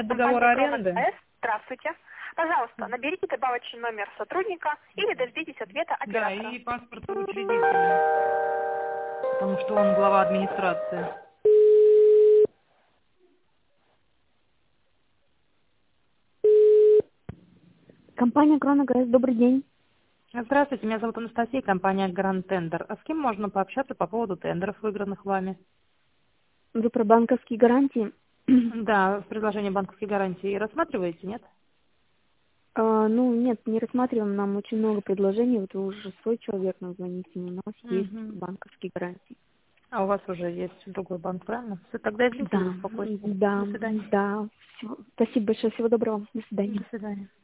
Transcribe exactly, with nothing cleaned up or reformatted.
Договор аренды? Здравствуйте. Пожалуйста, наберите добавочный номер сотрудника или дождитесь ответа Да, оператора. и паспорт учредителя, потому что он глава администрации. Компания «Кроногресс», добрый день. Здравствуйте, меня зовут Анастасия, компания «Гранд Тендер». А с кем можно пообщаться по поводу тендеров, выигранных вами? Вы про банковские гарантии? Да, предложение банковской гарантии рассматриваете, нет? А, ну, нет, не рассматриваем, нам очень много предложений. Вот вы уже свой человек, нам звоните, у нас есть Угу. банковские гарантии. А у вас уже есть другой банк, правильно? Все, тогда извините за Да, беспокойство. да, До свидания. да. Всё. Спасибо большое, всего доброго. До свидания. До свидания.